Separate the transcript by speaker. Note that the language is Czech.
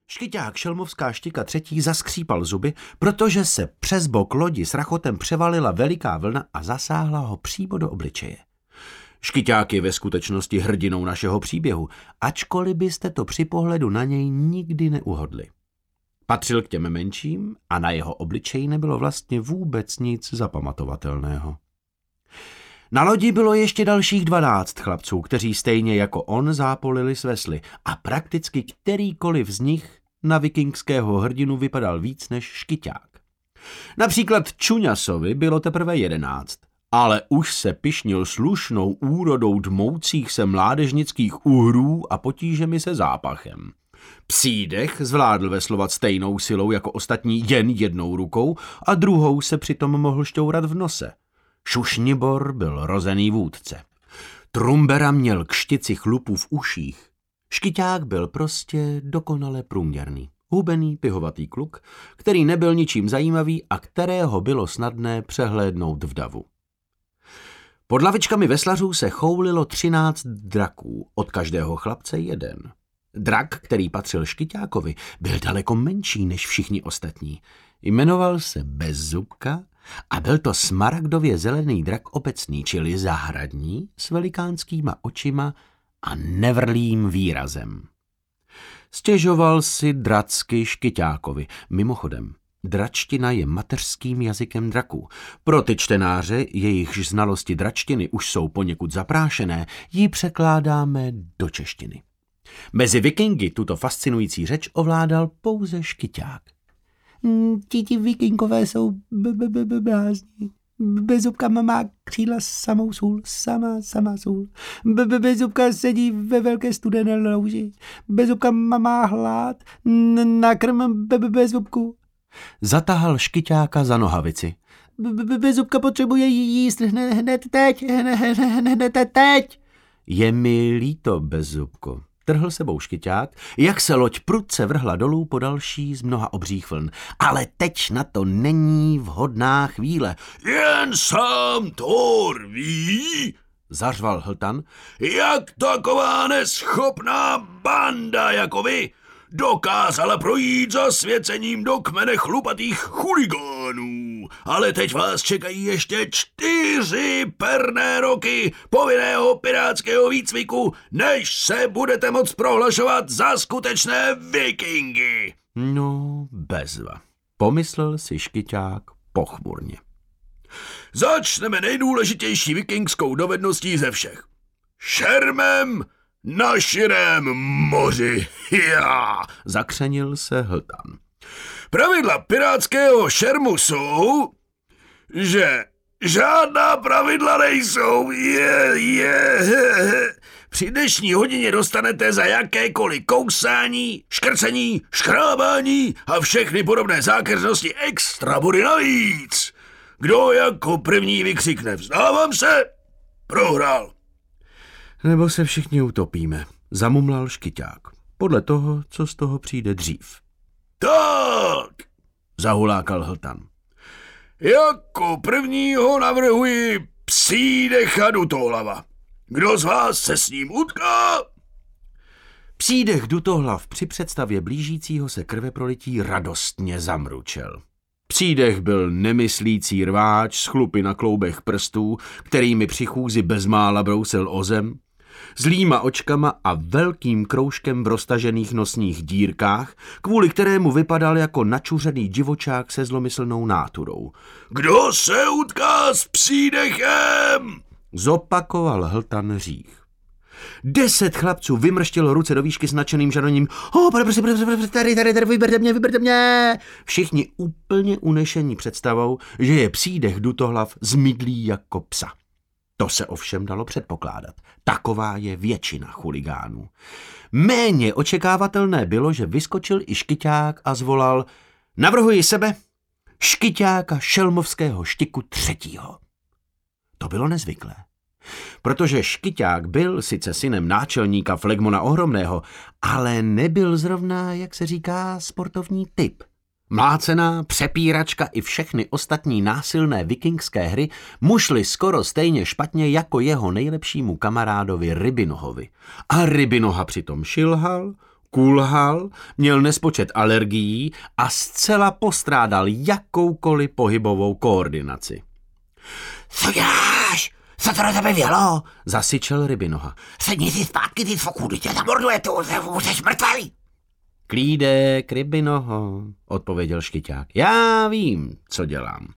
Speaker 1: Škyťák šelmovská štika třetí zaskřípal zuby, protože se přes bok lodi s rachotem převalila veliká vlna a zasáhla ho přímo do obličeje. Škyťák je ve skutečnosti hrdinou našeho příběhu, ačkoliv byste to při pohledu na něj nikdy neuhodli. Patřil k těm menším a na jeho obličeji nebylo vlastně vůbec nic zapamatovatelného. Na lodi bylo ještě dalších 12 chlapců, kteří stejně jako on zápolili s vesly a prakticky kterýkoliv z nich na vikingského hrdinu vypadal víc než Škyťák. Například Čuňasovi bylo teprve 11, ale už se pyšnil slušnou úrodou dmoucích se mládežnických uhrů a potížemi se zápachem. Psídech zvládl veslovat stejnou silou jako ostatní jen jednou rukou a druhou se přitom mohl šťourat v nose. Šušnibor byl rozený vůdce. Trumbera měl k štici chlupů v uších. Škyťák byl prostě dokonale průměrný. Hubený, pihovatý kluk, který nebyl ničím zajímavý a kterého bylo snadné přehlédnout v davu. Pod lavičkami veslařů se choulilo 13 draků, od každého chlapce jeden. Drak, který patřil Škyťákovi, byl daleko menší než všichni ostatní. Jmenoval se Bezzubka a byl to smaragdově zelený drak obecný, čili zahradní, s velikánskýma očima a nevrlým výrazem. Stěžoval si dracky Škyťákovi. Mimochodem, dračtina je mateřským jazykem draků. Pro ty čtenáře, jejichž znalosti dračtiny už jsou poněkud zaprášené, ji překládáme do češtiny. Mezi vikingy tuto fascinující řeč ovládal pouze Škyťák. Ti vikingové jsou blázni. Bezzubka má křídla samou sůl, sama sůl. Bezzubka sedí ve velké studené louži. Bezzubka má hlad, nakrm Bezzubku. Zatahal Škyťáka za nohavici. Bezzubka potřebuje jíst hned teď. Je mi líto, Bezzubko. Trhl sebou Škyťák, jak se loď prudce vrhla dolů po další z mnoha obřích vln. Ale teď na to není vhodná chvíle.
Speaker 2: Jen sám Thor ví,
Speaker 1: zařval Hltan,
Speaker 2: jak taková neschopná banda jako vy dokázala projít zasvěcením do kmene chlupatých chuligánů. Ale teď vás čekají ještě 4 perné roky povinného pirátského výcviku, než se budete moct prohlašovat za skutečné vikingy.
Speaker 1: No, bezva, pomyslel si Škyťák pochmurně.
Speaker 2: Začneme nejdůležitější vikingskou dovedností ze všech. Šermem na širém moři. Já,
Speaker 1: zakřenil se Hltan.
Speaker 2: Pravidla pirátského šermu jsou, že žádná pravidla nejsou. Při dnešní hodině dostanete za jakékoliv kousání, škrcení, škrábání a všechny podobné zákeřnosti extra body navíc. Kdo jako první vykřikne vzdávám se, prohrál.
Speaker 1: Nebo se všichni utopíme, zamumlal Škyťák. Podle toho, co z toho přijde dřív.
Speaker 2: Tak,
Speaker 1: zahulákal Hltan.
Speaker 2: Jako prvního navrhuji Psídecha Dutohlava. Kdo z vás se s ním utká?
Speaker 1: Psídech Dutohlav při představě blížícího se krveprolití radostně zamručel. Psídech byl nemyslící rváč s chlupy na kloubech prstů, kterými při chůzi bezmála brousil o zem, zlýma očkama a velkým kroužkem v roztažených nosních dírkách, kvůli kterému vypadal jako načuřený divočák se zlomyslnou náturou.
Speaker 2: Kdo se utká s Psídechem?
Speaker 1: Zopakoval Hltan Řích. 10 chlapců vymrštilo ruce do výšky s nadšeným žadoním. Tady, vyberte mě. Všichni úplně unešení představou, že je Psídech Dutohlav zmydlý jako psa. To se ovšem dalo předpokládat. Taková je většina chuligánů. Méně očekávatelné bylo, že vyskočil i Škyťák a zvolal: navrhuji sebe, Škyťáka šelmovského štiku 3. To bylo nezvyklé. Protože Škyťák byl sice synem náčelníka Flegmona Ohromného, ale nebyl zrovna, jak se říká, sportovní typ. Mlácená, přepíračka i všechny ostatní násilné vikingské hry mu šly skoro stejně špatně jako jeho nejlepšímu kamarádovi Rybinohovi. A Rybinoha přitom šilhal, Kulhal, měl nespočet alergií a zcela postrádal jakoukoliv pohybovou koordinaci.
Speaker 3: Co děláš? Co to na tebe vělo?
Speaker 1: Zasyčel Rybinoha.
Speaker 3: Sedni si zpátky, ty foku, když tě zamorduje, tu jsi mrtvý.
Speaker 1: Klídek, Rybinoho, odpověděl Škyťák. Já vím, co dělám.